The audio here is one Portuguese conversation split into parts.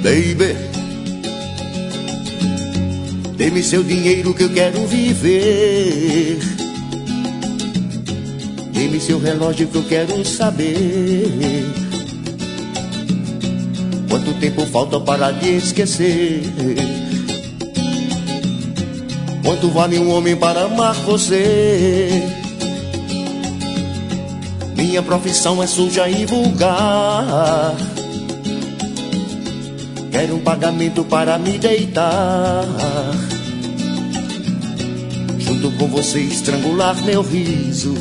Baby, dê-me seu dinheiro que eu quero viver. Dê-me seu relógio que eu quero saber quanto tempo falta para lhe esquecer. Quanto vale um homem para amar você? Minha profissão é suja e vulgar. Quero um pagamento para me deitar, junto com você estrangular meu riso.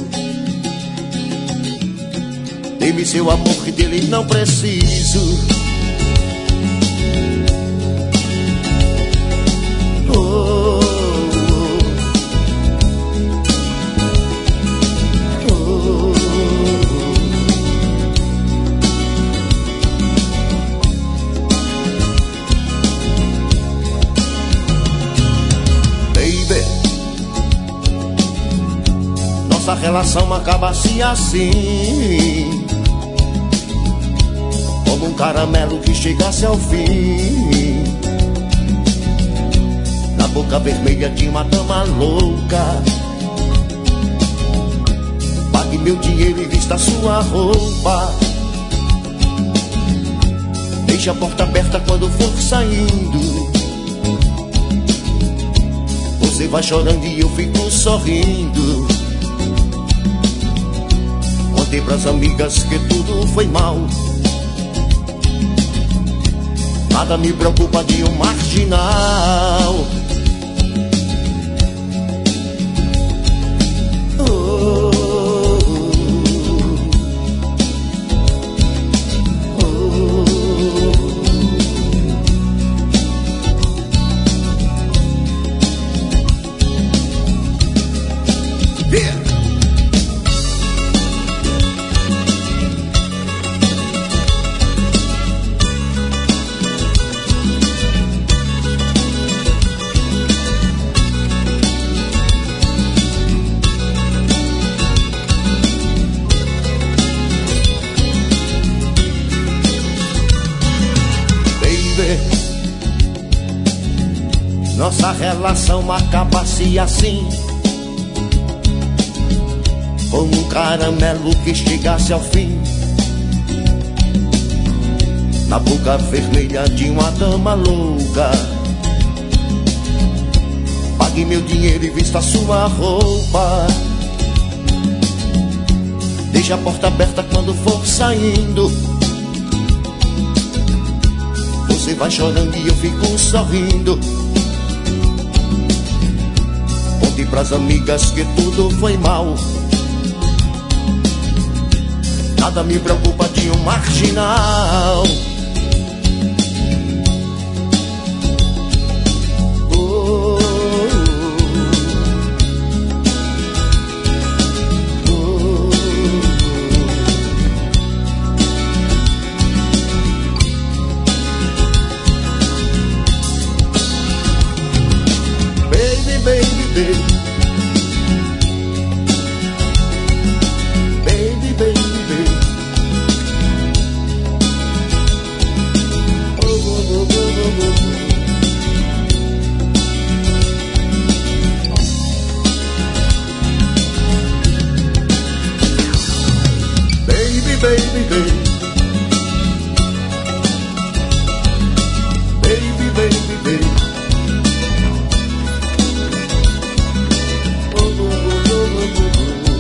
Dê-me seu amor que dele não preciso. Oh, oh, oh. Baby, nossa relação acaba-se assim, como um caramelo que chegasse ao fim, na boca vermelha de uma dama louca. Pague meu dinheiro e vista sua roupa. Deixe a porta aberta quando for saindo. Você vai chorando e eu fico sorrindo. Contei pras amigas que tudo foi mal. Nada me preocupa de um marginal. Oh, oh, oh. Yeah. Nossa relação acaba-se assim, como um caramelo que chegasse ao fim, na boca vermelha de uma dama louca. Pague meu dinheiro e vista sua roupa. Deixe a porta aberta quando for saindo. Você vai chorando e eu fico sorrindo. Conte pras amigas que tudo foi mal. Nada me preocupa de um marginal. Oh, oh, oh. Baby, baby, baby. Baby, baby, baby. Oh, oh, oh, oh, oh. Baby, baby, baby. Baby, baby, baby. Oh, oh, oh, oh, oh, oh.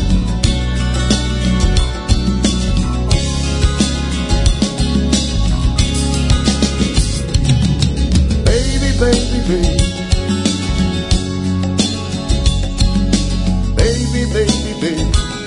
Baby, baby, baby. Baby, baby, baby.